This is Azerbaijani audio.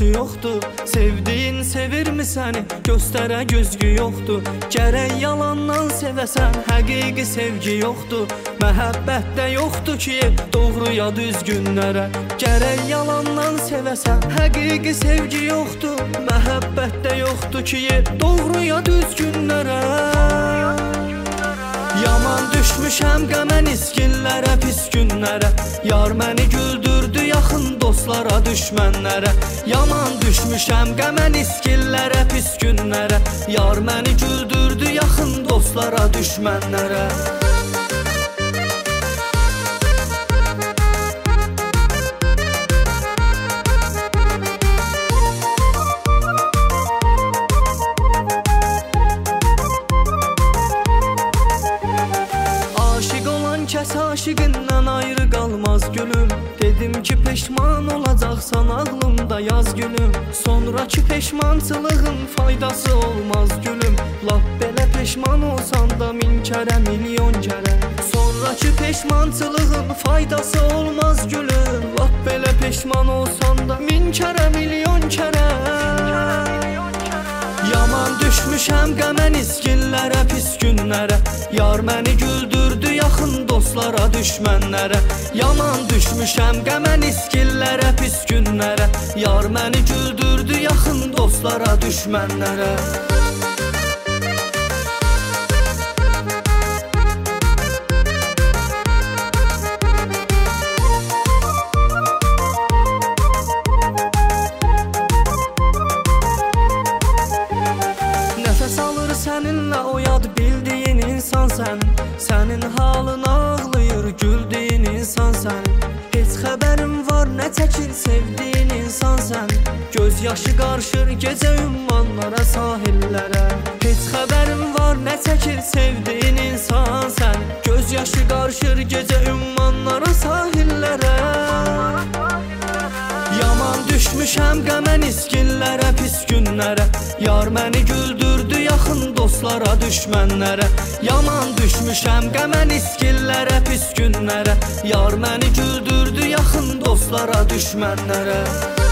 gözü yoxdur. Sevdiyin sevirmi səni, göstərə gözgü yoxdur. Gərək yalandan sevəsən, həqiqi sevgi yoxdur. Məhəbbətdə yoxdur ki, doğru ya düzgünlərə. Gərək yalandan sevəsən, həqiqi sevgi yoxdur. Məhəbbətdə yoxdur ki, doğru ya düzgünlərə. Yaman düşmüşəm qəmə niskinlərə, pis günlərə. Yar məni güldürdü yaxın dostlara, düşmənlərə. Yaman düşmüşəm qəmə niskinlərə, pis günlərə. Yar məni güldürdü yaxın dostlara, düşmənlərə. Kəs aşiqindən ayrı qalmaz gülüm. Dedim ki peşman olacaqsan ağlımda yaz gülüm. Sonraki peşmançılığın faydası olmaz gülüm. Lap belə peşman olsan da min kərə, milyon kərə. Sonraki peşmançılığın faydası olmaz gülüm. Lap belə peşman olsan da min kərə, milyon kərə. Yaman düşmüşəm qəmə niskinlərə, pis günlərə. Yar məni güldürdü yaxın dostlara, düşmənlərə. Yaman düşmüşəm qəmə niskinlərə, pis günlərə. Yar məni güldürdü yaxın dostlara, düşmənlərə. Səninlə oyad bildiyin insan sən. Sənin halın ağlayır güldüyin insan sən. Heç xəbərin var nə çəkir sevdiyin insan sən. Göz yaşı qarşır gecə ümmanlara, sahillərə. Heç xəbərin var nə çəkir sevdiyin insan sən. Göz yaşı qarşır gecə ümmanlara, sahillərə. Yaman düşmüşəm qəmə niskinlərə, pis günlərə. Yar məni güldürdü yaxın dostlara, düşmənlərə. Yaman düşmüşəm qəmə niskinlərə, pis günlərə. Yar məni güldürdü yaxın dostlara, düşmənlərə.